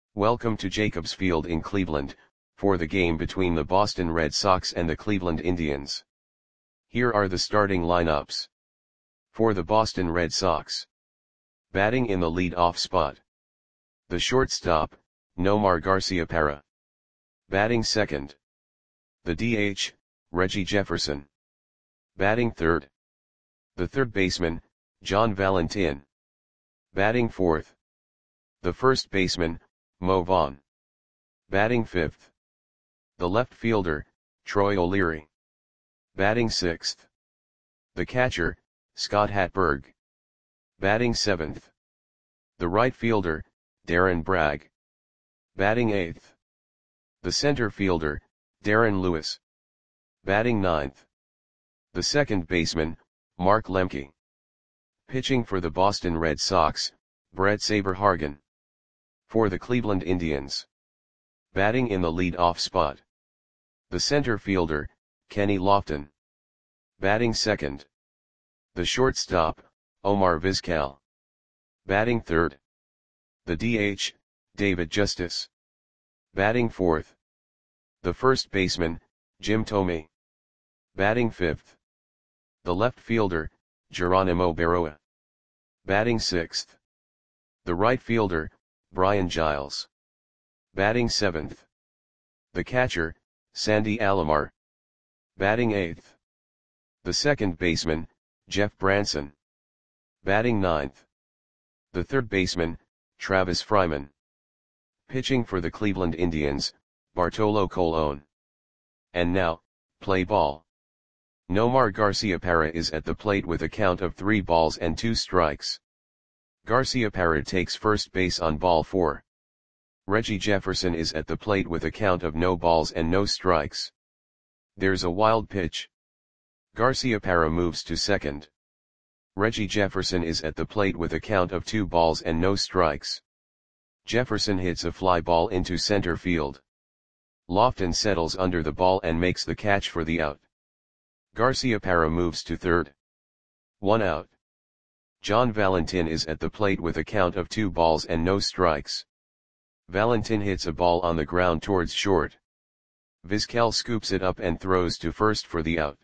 Welcome to Jacobs Field in Cleveland, for the game between the Boston Red Sox and the Cleveland Indians. Here are the starting lineups. For the Boston Red Sox. Batting in the lead-off spot. The shortstop, Nomar Garciaparra. Batting second. The DH, Reggie Jefferson. Batting third. The third baseman, John Valentin. Batting fourth. The first baseman, Mo Vaughn. Batting fifth. The left fielder, Troy O'Leary. Batting sixth. The catcher, Scott Hatteberg. Batting seventh. The right fielder, Darren Bragg. Batting eighth. The center fielder, Darren Lewis. Batting ninth. The second baseman, Mark Lemke. Pitching for the Boston Red Sox, Brett Saberhagen. For the Cleveland Indians. Batting in the lead-off spot. The center fielder, Kenny Lofton. Batting second. The shortstop, Omar Vizquel. Batting third. The DH, David Justice. Batting fourth. The first baseman, Jim Thome. Batting fifth. The left fielder, Geronimo Barroa. Batting sixth. The right fielder, Brian Giles. Batting seventh. The catcher, Sandy Alomar. Batting eighth. The second baseman, Jeff Branson. Batting ninth. The third baseman, Travis Fryman. Pitching for the Cleveland Indians, Bartolo Colon. And now, play ball. Nomar Garciaparra is at the plate with a count of 3 balls and 2 strikes. Garciaparra takes first base on ball 4. Reggie Jefferson is at the plate with a count of no balls and no strikes. There's a wild pitch. Garciaparra moves to second. Reggie Jefferson is at the plate with a count of 2 balls and no strikes. Jefferson hits a fly ball into center field. Lofton settles under the ball and makes the catch for the out. Garciaparra moves to third. 1 out. John Valentin is at the plate with a count of 2 balls and no strikes. Valentin hits a ball on the ground towards short. Vizquel scoops it up and throws to first for the out.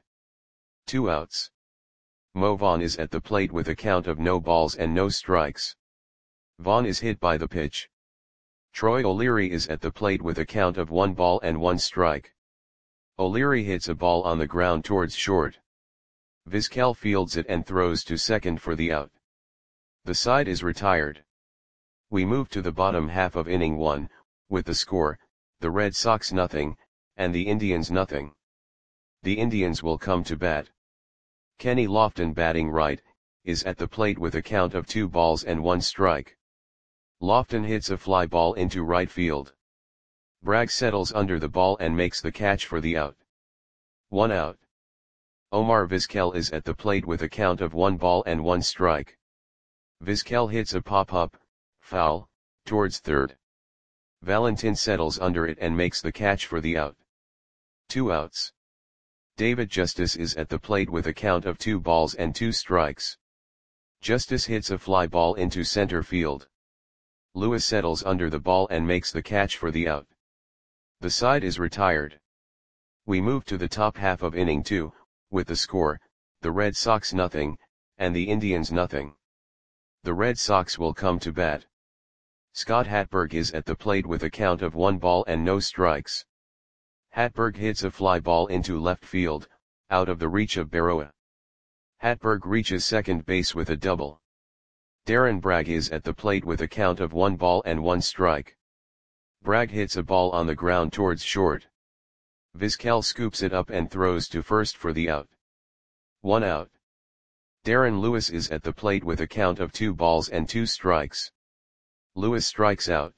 2 outs. Mo Vaughn is at the plate with a count of no balls and no strikes. Vaughn is hit by the pitch. Troy O'Leary is at the plate with a count of 1 ball and 1 strike. O'Leary hits a ball on the ground towards short. Vizquel fields it and throws to second for the out. The side is retired. We move to the bottom half of inning 1, with the score, the Red Sox 0, and the Indians 0. The Indians will come to bat. Kenny Lofton, batting right, is at the plate with a count of 2 balls and 1 strike. Lofton hits a fly ball into right field. Bragg settles under the ball and makes the catch for the out. 1 out. Omar Vizquel is at the plate with a count of 1 ball and 1 strike. Vizquel hits a pop-up, foul, towards third. Valentin settles under it and makes the catch for the out. 2 outs. David Justice is at the plate with a count of 2 balls and 2 strikes. Justice hits a fly ball into center field. Lewis settles under the ball and makes the catch for the out. The side is retired. We move to the top half of inning 2, with the score, the Red Sox 0, and the Indians 0. The Red Sox will come to bat. Scott Hatteberg is at the plate with a count of 1 ball and no strikes. Hatteberg hits a fly ball into left field, out of the reach of Barroa. Hatteberg reaches second base with a double. Darren Bragg is at the plate with a count of 1 ball and 1 strike. Bragg hits a ball on the ground towards short. Vizquel scoops it up and throws to first for the out. 1 out. Darren Lewis is at the plate with a count of 2 balls and 2 strikes. Lewis strikes out.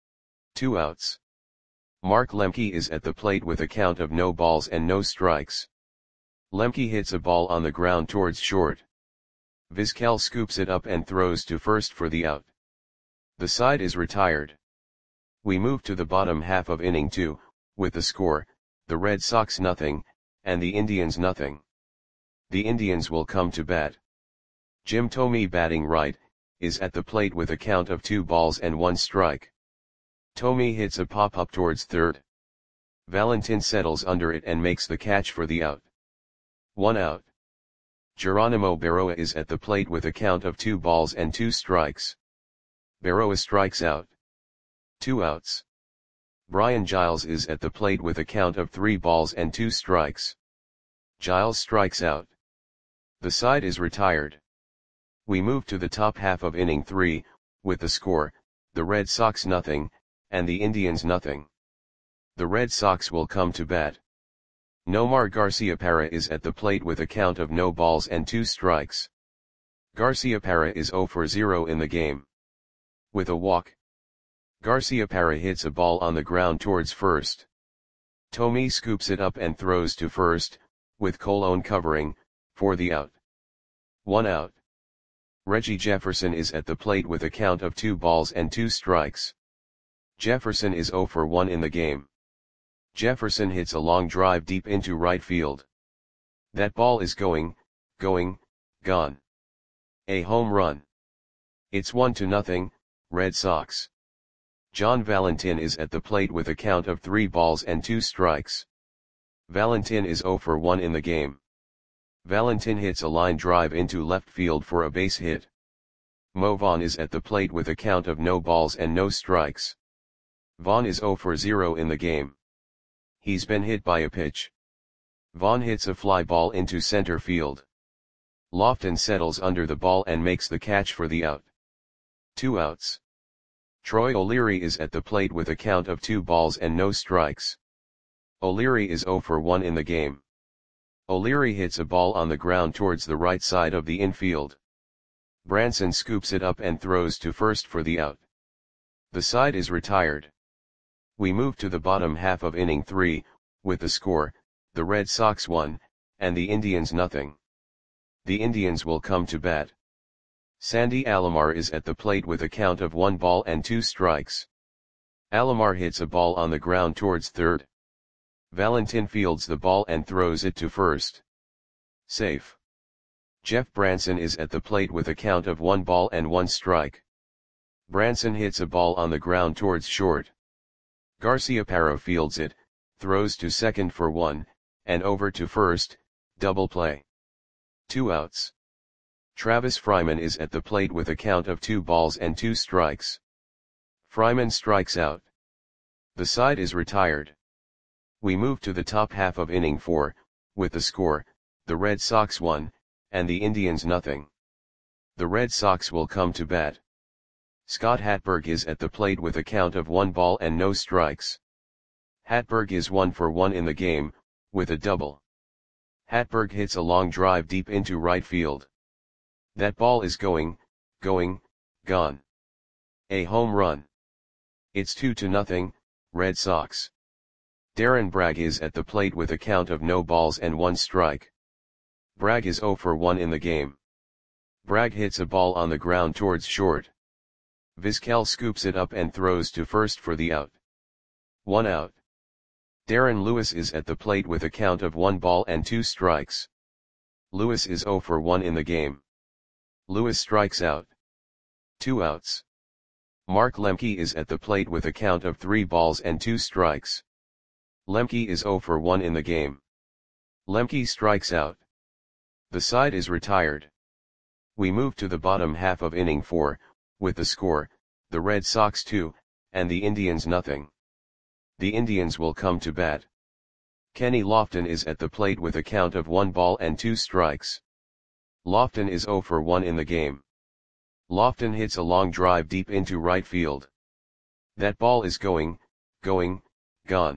2 outs. Mark Lemke is at the plate with a count of no balls and no strikes. Lemke hits a ball on the ground towards short. Vizquel scoops it up and throws to first for the out. The side is retired. We move to the bottom half of inning 2, with the score, the Red Sox 0, and the Indians 0. The Indians will come to bat. Jim Thome, batting right, is at the plate with a count of 2 balls and 1 strike. Tommy hits a pop-up towards third. Valentin settles under it and makes the catch for the out. 1 out. Geronimo Berroa is at the plate with a count of 2 balls and 2 strikes. Berroa strikes out. 2 outs. Brian Giles is at the plate with a count of 3 balls and 2 strikes. Giles strikes out. The side is retired. We move to the top half of inning 3, with the score, the Red Sox nothing, and the Indians nothing. The Red Sox will come to bat. Nomar Garciaparra is at the plate with a count of no balls and 2 strikes. Garciaparra is 0 for 0 in the game. With a walk, Garciaparra hits a ball on the ground towards first. Tommy scoops it up and throws to first, with Colon covering, for the out. 1 out. Reggie Jefferson is at the plate with a count of 2 balls and 2 strikes. Jefferson is 0 for 1 in the game. Jefferson hits a long drive deep into right field. That ball is going, gone. A home run. It's 1-0, Red Sox. John Valentin is at the plate with a count of 3 balls and 2 strikes. Valentin is 0 for 1 in the game. Valentin hits a line drive into left field for a base hit. Mo Vaughn is at the plate with a count of no balls and no strikes. Vaughn is 0 for 0 in the game. He's been hit by a pitch. Vaughn hits a fly ball into center field. Lofton settles under the ball and makes the catch for the out. 2 outs. Troy O'Leary is at the plate with a count of 2 balls and no strikes. O'Leary is 0 for 1 in the game. O'Leary hits a ball on the ground towards the right side of the infield. Branson scoops it up and throws to first for the out. The side is retired. We move to the bottom half of inning 3, with the score, the Red Sox 1, and the Indians nothing. The Indians will come to bat. Sandy Alomar is at the plate with a count of 1 ball and 2 strikes. Alomar hits a ball on the ground towards third. Valentin fields the ball and throws it to first. Safe. Jeff Branson is at the plate with a count of 1 ball and 1 strike. Branson hits a ball on the ground towards short. Garciaparra fields it, throws to second for 1, and over to first, double play. 2 outs. Travis Fryman is at the plate with a count of 2 balls and 2 strikes. Fryman strikes out. The side is retired. We move to the top half of inning 4, with the score, the Red Sox 1, and the Indians nothing. The Red Sox will come to bat. Scott Hatberg is at the plate with a count of 1 ball and no strikes. Hatberg is 1 for 1 in the game, with a double. Hatberg hits a long drive deep into right field. That ball is going, gone. A home run. It's 2-0, Red Sox. Darren Bragg is at the plate with a count of no balls and 1 strike. Bragg is 0 for 1 in the game. Bragg hits a ball on the ground towards short. Vizquel scoops it up and throws to first for the out. 1 out. Darren Lewis is at the plate with a count of 1 ball and 2 strikes. Lewis is 0 for 1 in the game. Lewis strikes out. 2 outs. Mark Lemke is at the plate with a count of 3 balls and 2 strikes. Lemke is 0 for 1 in the game. Lemke strikes out. The side is retired. We move to the bottom half of inning 4, with the score, the Red Sox 2, and the Indians nothing. The Indians will come to bat. Kenny Lofton is at the plate with a count of 1 ball and 2 strikes. Lofton is 0 for 1 in the game. Lofton hits a long drive deep into right field. That ball is going, gone.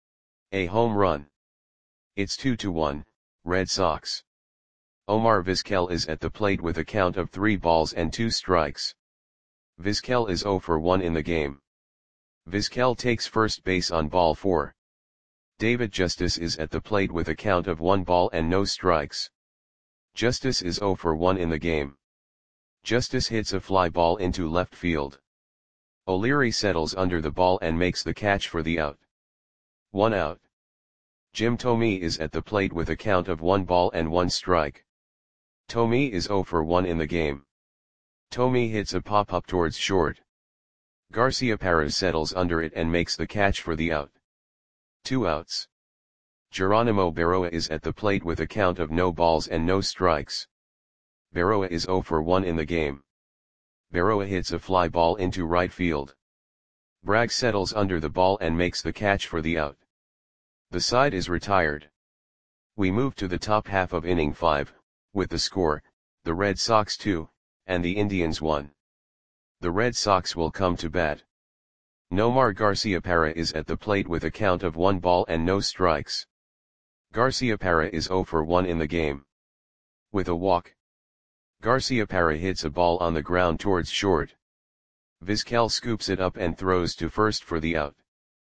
A home run. It's 2-1, Red Sox. Omar Vizquel is at the plate with a count of 3 balls and 2 strikes. Vizquel is 0 for 1 in the game. Vizquel takes first base on ball 4. David Justice is at the plate with a count of 1 ball and no strikes. Justice is 0 for 1 in the game. Justice hits a fly ball into left field. O'Leary settles under the ball and makes the catch for the out. 1 out. Jim Thome is at the plate with a count of 1 ball and 1 strike. Thome is 0 for 1 in the game. Thome hits a pop-up towards short. Garciaparra settles under it and makes the catch for the out. 2 outs. Geronimo Berroa is at the plate with a count of no balls and no strikes. Berroa is 0 for 1 in the game. Berroa hits a fly ball into right field. Bragg settles under the ball and makes the catch for the out. The side is retired. We move to the top half of inning 5, with the score, the Red Sox 2, and the Indians 1. The Red Sox will come to bat. Nomar Garciaparra is at the plate with a count of 1 ball and no strikes. Garciaparra is 0 for 1 in the game. With a walk, Garciaparra hits a ball on the ground towards short. Vizquel scoops it up and throws to first for the out.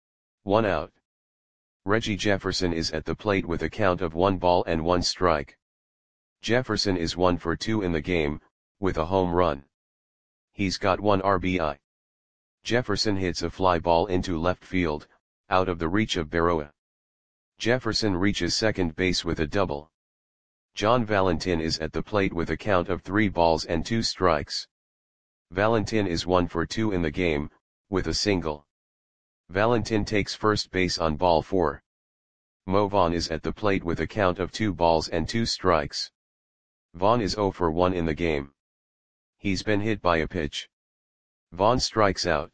1 out. Reggie Jefferson is at the plate with a count of 1 ball and 1 strike. Jefferson is 1 for 2 in the game, with a home run. He's got 1 RBI. Jefferson hits a fly ball into left field, out of the reach of Berroa. Jefferson reaches second base with a double. John Valentin is at the plate with a count of 3 balls and 2 strikes. Valentin is 1 for 2 in the game, with a single. Valentin takes first base on ball 4. Mo Vaughn is at the plate with a count of 2 balls and 2 strikes. Vaughn is 0 for 1 in the game. He's been hit by a pitch. Vaughn strikes out.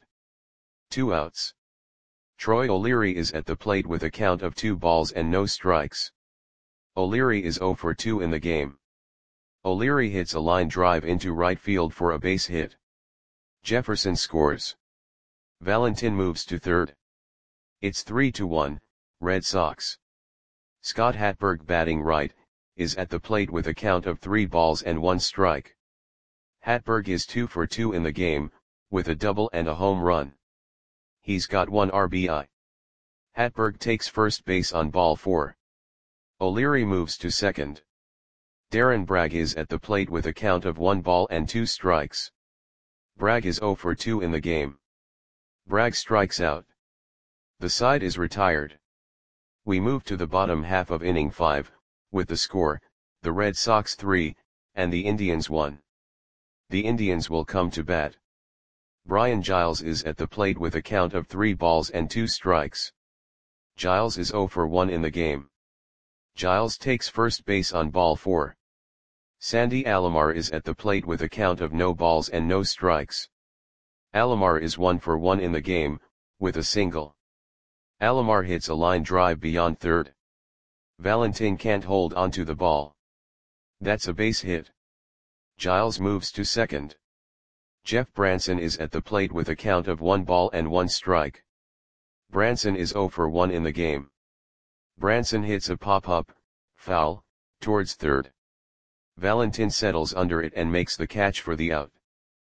2 outs. Troy O'Leary is at the plate with a count of 2 balls and no strikes. O'Leary is 0 for 2 in the game. O'Leary hits a line drive into right field for a base hit. Jefferson scores. Valentin moves to third. It's 3-1, Red Sox. Scott Hatberg, batting right, is at the plate with a count of 3 balls and 1 strike. Hatberg is 2 for 2 in the game, with a double and a home run. He's got 1 RBI. Hatberg takes first base on ball 4. O'Leary moves to second. Darren Bragg is at the plate with a count of 1 ball and 2 strikes. Bragg is 0 for 2 in the game. Bragg strikes out. The side is retired. We move to the bottom half of inning 5, with the score, the Red Sox 3, and the Indians 1. The Indians will come to bat. Brian Giles is at the plate with a count of 3 balls and 2 strikes. Giles is 0 for 1 in the game. Giles takes first base on ball 4. Sandy Alomar is at the plate with a count of no balls and no strikes. Alomar is 1 for 1 in the game, with a single. Alomar hits a line drive beyond third. Valentin can't hold onto the ball. That's a base hit. Giles moves to second. Jeff Branson is at the plate with a count of 1 ball and 1 strike. Branson is 0 for 1 in the game. Branson hits a pop-up, foul, towards third. Valentin settles under it and makes the catch for the out.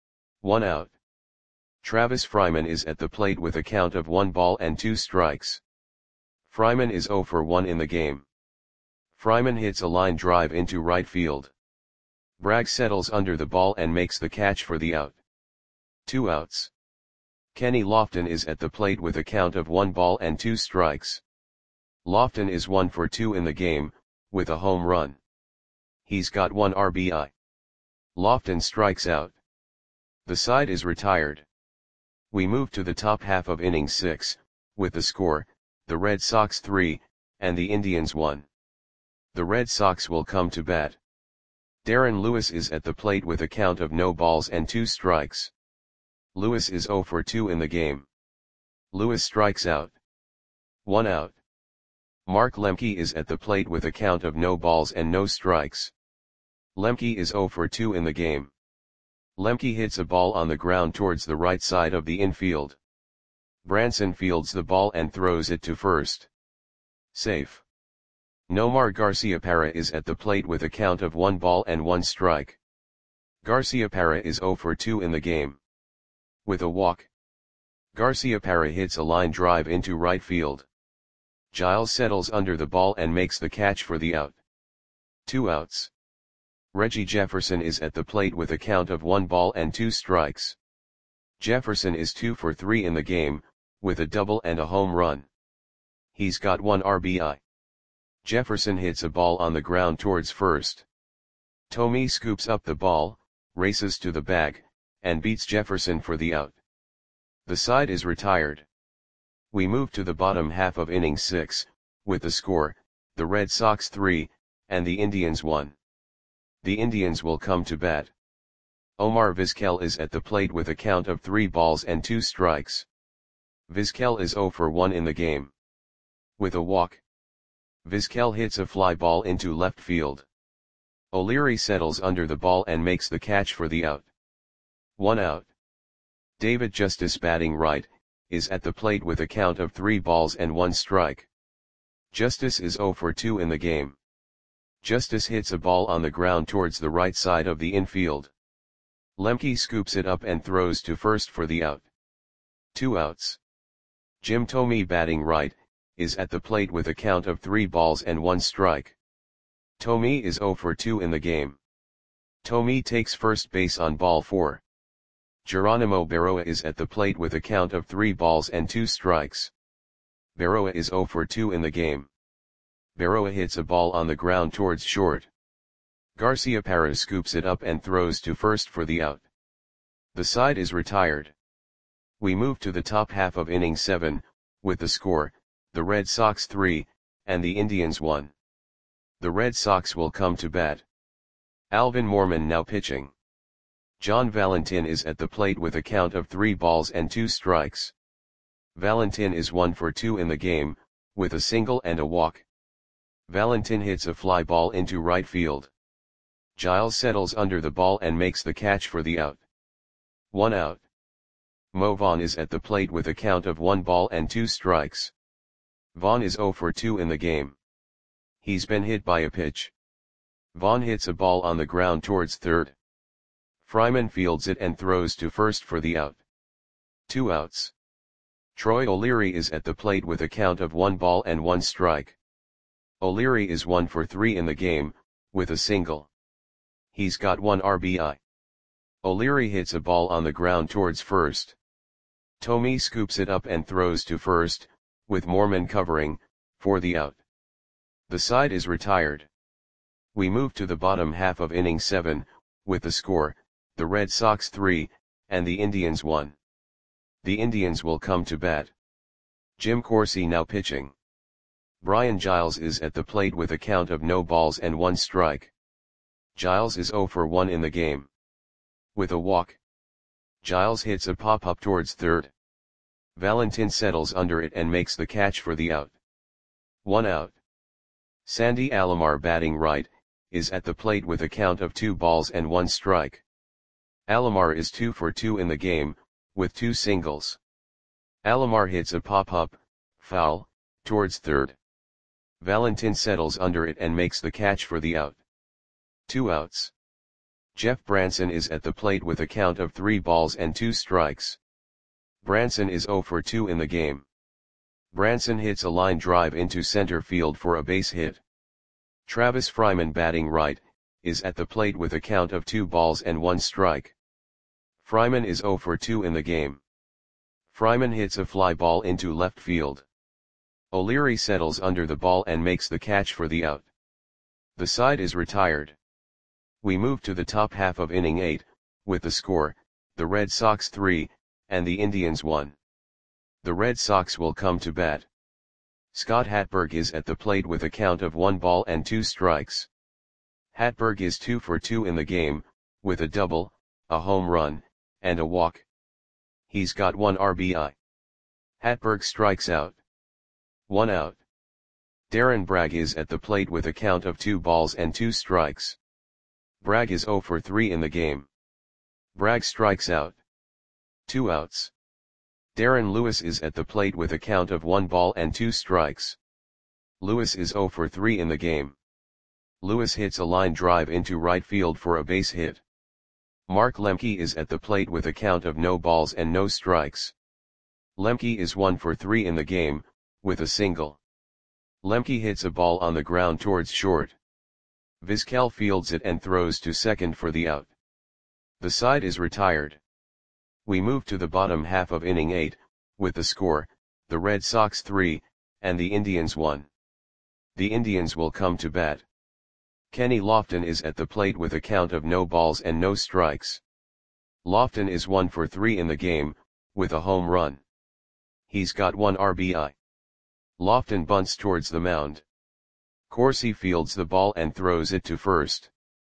1 out. Travis Fryman is at the plate with a count of 1 ball and 2 strikes. Fryman is 0 for 1 in the game. Fryman hits a line drive into right field. Bragg settles under the ball and makes the catch for the out. 2 outs. Kenny Lofton is at the plate with a count of 1 ball and 2 strikes. Lofton is 1 for 2 in the game, with a home run. He's got 1 RBI. Lofton strikes out. The side is retired. We move to the top half of inning 6, with the score, the Red Sox 3, and the Indians 1. The Red Sox will come to bat. Darren Lewis is at the plate with a count of no balls and 2 strikes. Lewis is 0 for 2 in the game. Lewis strikes out. 1 out. Mark Lemke is at the plate with a count of no balls and no strikes. Lemke is 0 for 2 in the game. Lemke hits a ball on the ground towards the right side of the infield. Branson fields the ball and throws it to first. Safe. Nomar Garciaparra is at the plate with a count of 1 ball and 1 strike. Garciaparra is 0 for 2 in the game. With a walk, Garciaparra hits a line drive into right field. Giles settles under the ball and makes the catch for the out. 2 outs. Reggie Jefferson is at the plate with a count of 1 ball and 2 strikes. Jefferson is 2 for 3 in the game, with a double and a home run. He's got 1 RBI. Jefferson hits a ball on the ground towards first. Tommy scoops up the ball, races to the bag, and beats Jefferson for the out. The side is retired. We move to the bottom half of inning 6, with the score, the Red Sox 3, and the Indians 1. The Indians will come to bat. Omar Vizquel is at the plate with a count of 3 balls and 2 strikes. Vizquel is 0 for 1 in the game. With a walk, Vizquel hits a fly ball into left field. O'Leary settles under the ball and makes the catch for the out. 1 out. David Justice, batting right, is at the plate with a count of 3 balls and 1 strike. Justice is 0 for 2 in the game. Justice hits a ball on the ground towards the right side of the infield. Lemke scoops it up and throws to first for the out. 2 outs. Jim Thome, batting right, is at the plate with a count of 3 balls and 1 strike. Thome is 0 for 2 in the game. Thome takes first base on ball 4. Geronimo Berroa is at the plate with a count of 3 balls and 2 strikes. Berroa is 0 for 2 in the game. Berroa hits a ball on the ground towards short. Garciaparra scoops it up and throws to first for the out. The side is retired. We move to the top half of inning 7, with the score, the Red Sox 3, and the Indians 1. The Red Sox will come to bat. Alvin Moorman now pitching. John Valentin is at the plate with a count of 3 balls and 2 strikes. Valentin is 1 for 2 in the game, with a single and a walk. Valentin hits a fly ball into right field. Giles settles under the ball and makes the catch for the out. 1 out. Mo Vaughn is at the plate with a count of 1 ball and 2 strikes. Vaughn is 0 for 2 in the game. He's been hit by a pitch. Vaughn hits a ball on the ground towards third. Fryman fields it and throws to first for the out. 2 outs. Troy O'Leary is at the plate with a count of 1 ball and 1 strike. O'Leary is 1 for 3 in the game, with a single. He's got 1 RBI. O'Leary hits a ball on the ground towards first. Thome scoops it up and throws to first, with Moorman covering, for the out. The side is retired. We move to the bottom half of inning 7, with the score, the Red Sox 3, and the Indians 1. The Indians will come to bat. Jim Corsi now pitching. Brian Giles is at the plate with a count of no balls and 1 strike. Giles is 0 for 1 in the game. With a walk, Giles hits a pop-up towards third. Valentin settles under it and makes the catch for the out. 1 out. Sandy Alomar, batting right, is at the plate with a count of 2 balls and 1 strike. Alomar is 2 for 2 in the game, with 2 singles. Alomar hits a pop-up, foul, towards third. Valentin settles under it and makes the catch for the out. 2 outs. Jeff Branson is at the plate with a count of 3 balls and 2 strikes. Branson is 0 for 2 in the game. Branson hits a line drive into center field for a base hit. Travis Fryman, batting right, is at the plate with a count of 2 balls and 1 strike. Fryman is 0 for 2 in the game. Fryman hits a fly ball into left field. O'Leary settles under the ball and makes the catch for the out. The side is retired. We move to the top half of inning 8, with the score, the Red Sox 3, and the Indians 1. The Red Sox will come to bat. Scott Hatberg is at the plate with a count of 1 ball and 2 strikes. Hatberg is 2 for 2 in the game, with a double, a home run, and a walk. He's got 1 RBI. Hatberg strikes out. 1 out. Darren Bragg is at the plate with a count of 2 balls and 2 strikes. Bragg is 0 for 3 in the game. Bragg strikes out. 2 outs. Darren Lewis is at the plate with a count of 1 ball and 2 strikes. Lewis is 0 for 3 in the game. Lewis hits a line drive into right field for a base hit. Mark Lemke is at the plate with a count of no balls and no strikes. Lemke is 1 for 3 in the game, with a single. Lemke hits a ball on the ground towards short. Vizquel fields it and throws to second for the out. The side is retired. We move to the bottom half of inning 8, with the score, the Red Sox 3, and the Indians 1. The Indians will come to bat. Kenny Lofton is at the plate with a count of no balls and no strikes. Lofton is 1 for 3 in the game, with a home run. He's got 1 RBI. Lofton bunts towards the mound. Corsi fields the ball and throws it to first.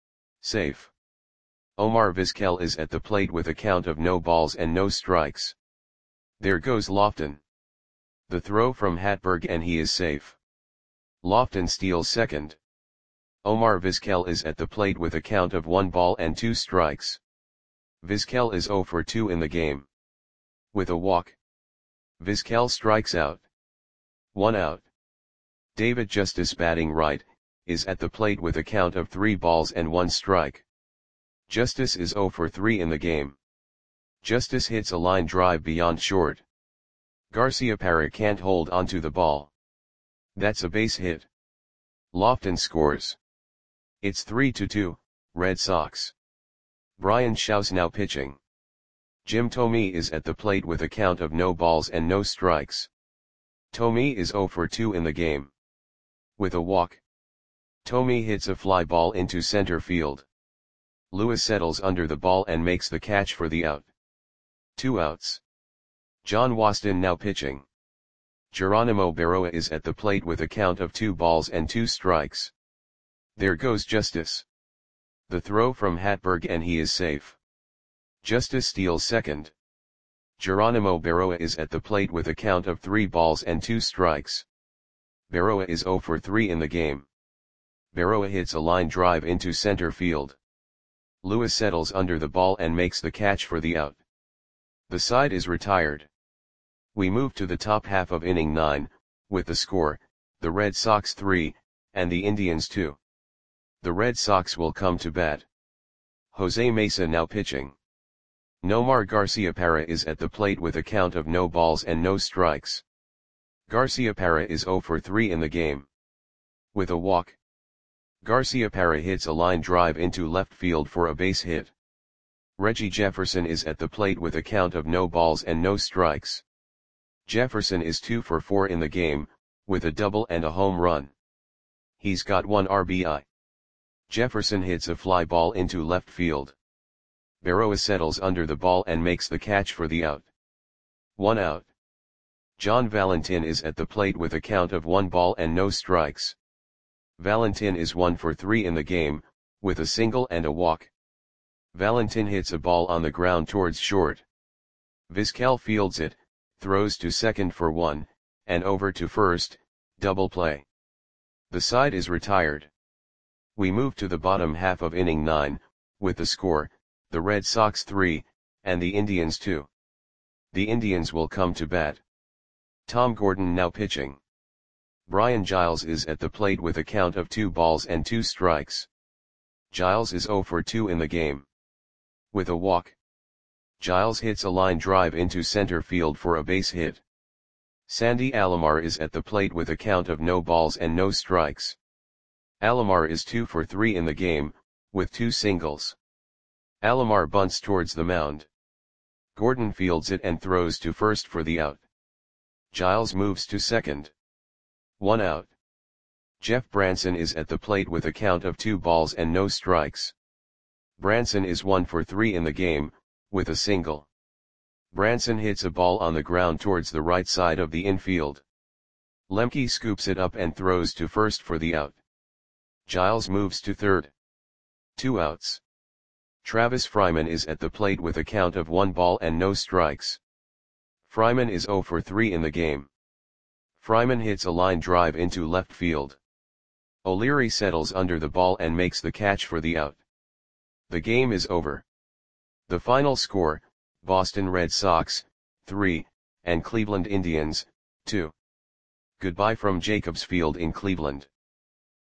Safe. Omar Vizquel is at the plate with a count of no balls and no strikes. There goes Lofton. The throw from Hatberg and he is safe. Lofton steals second. Omar Vizquel is at the plate with a count of 1 ball and 2 strikes. Vizquel is 0 for 2 in the game. With a walk, Vizquel strikes out. 1 out. David Justice, batting right, is at the plate with a count of 3 balls and 1 strike. Justice is 0 for 3 in the game. Justice hits a line drive beyond short. Garciaparra can't hold onto the ball. That's a base hit. Lofton scores. It's 3-2, Red Sox. Brian Shaw's now pitching. Jim Thome is at the plate with a count of no balls and no strikes. Thome is 0 for 2 in the game. With a walk, Thome hits a fly ball into center field. Lewis settles under the ball and makes the catch for the out. 2 outs. John Waston now pitching. Geronimo Berroa is at the plate with a count of 2 balls and 2 strikes. There goes Justice. The throw from Hatberg and he is safe. Justice steals second. Geronimo Berroa is at the plate with a count of 3 balls and 2 strikes. Berroa is 0 for 3 in the game. Berroa hits a line drive into center field. Lewis settles under the ball and makes the catch for the out. The side is retired. We move to the top half of inning 9, with the score, the Red Sox 3, and the Indians 2. The Red Sox will come to bat. Jose Mesa now pitching. Nomar Garciaparra is at the plate with a count of no balls and no strikes. Garciaparra is 0 for 3 in the game. With a walk, Garciaparra hits a line drive into left field for a base hit. Reggie Jefferson is at the plate with a count of no balls and no strikes. Jefferson is 2 for 4 in the game, with a double and a home run. He's got 1 RBI. Jefferson hits a fly ball into left field. Berroa settles under the ball and makes the catch for the out. 1 out. John Valentin is at the plate with a count of 1 ball and no strikes. Valentin is 1 for 3 in the game, with a single and a walk. Valentin hits a ball on the ground towards short. Vizquel fields it, throws to second for 1, and over to first, double play. The side is retired. We move to the bottom half of inning 9, with the score, the Red Sox 3, and the Indians 2. The Indians will come to bat. Tom Gordon now pitching. Brian Giles is at the plate with a count of 2 balls and 2 strikes. Giles is 0 for 2 in the game. With a walk, Giles hits a line drive into center field for a base hit. Sandy Alomar is at the plate with a count of no balls and no strikes. Alomar is 2 for 3 in the game, with 2 singles. Alomar bunts towards the mound. Gordon fields it and throws to first for the out. Giles moves to second. 1 out. Jeff Branson is at the plate with a count of 2 balls and no strikes. Branson is 1 for 3 in the game, with a single. Branson hits a ball on the ground towards the right side of the infield. Lemke scoops it up and throws to first for the out. Giles moves to third. 2 outs. Travis Fryman is at the plate with a count of 1 ball and no strikes. Fryman is 0 for 3 in the game. Fryman hits a line drive into left field. O'Leary settles under the ball and makes the catch for the out. The game is over. The final score, Boston Red Sox, 3, and Cleveland Indians, 2. Goodbye from Jacobs Field in Cleveland.